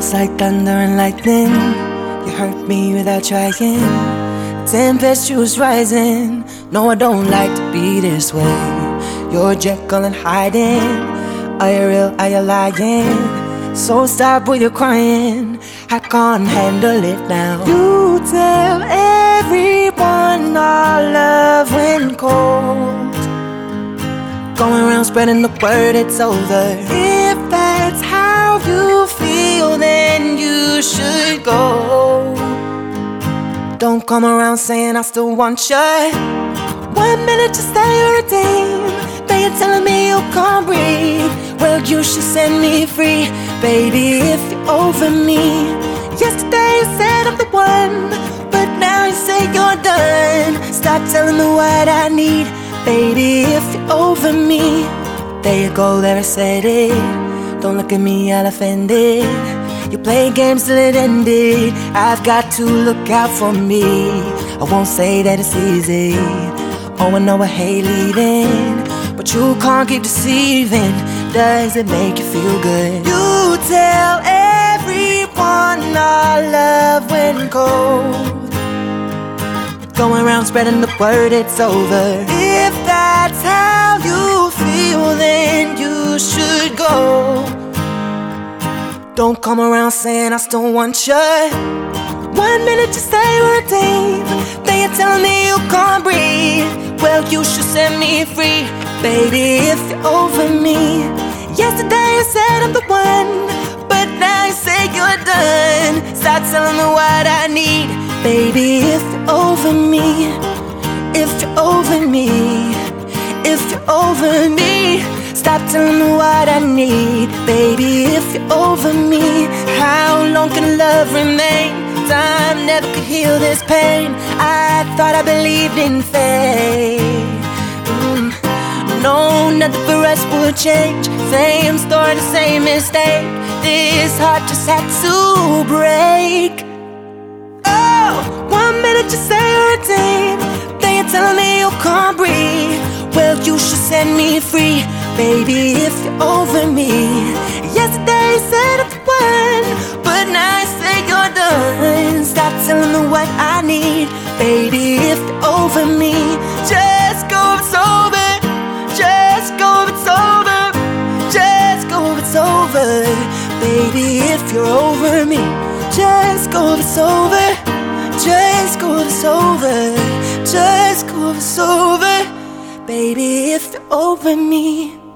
Just like thunder and lightning, you hurt me without trying. Tempestuous rising. No, I don't like to be this way. You're Jekyll and hiding. Are you real? Are you lying? So stop with your crying. I can't handle it now. You tell everyone our love went cold, going around spreading the word it's over. If that's how you feel, then you should go. Don't come around saying I still want you. 1 minute you say you're a dame, then you're telling me you can't breathe. Well, you should set me free, baby, if you're over me. Yesterday you said I'm the one, but now you say you're done. Stop telling me what I need, baby, if you're over me. There you go, there I said it. Don't look at me all offended. You play games till it ended. I've got to look out for me. I won't say that it's easy. Oh, I know I hate leaving, but you can't keep deceiving. Does it make you feel good? You tell everyone our love went cold, going around spreading the word it's over. If that's how you feel, then you should go. Don't come around saying I still want you. 1 minute you say we're a dame, then you're telling me you can't breathe. Well, you should set me free, baby, if you're over me. Yesterday you said I'm the one, but now you say you're done. Stop telling me what I need, baby, if you're over me. If you're over me, if you're over me. Stop telling me what I need, baby, if you're over me. How long can love remain? Time never could heal this pain. I thought I believed in fate. No, nothing for us would change. Same story, the same mistake. This heart just had to break. Oh, 1 minute you say you're a dame, then you're telling me you can't breathe. Well, you should set me free, baby, if you're over me. Yesterday you said I'm the one, but now you say you're done. Stop telling me what I need, baby, if you're over me. Just go if it's over. Just go if it's over. Just go if it's over, baby, if you're over me. Just go if it's over. Just go if it's over. Just go if it's over, baby, if you're over me.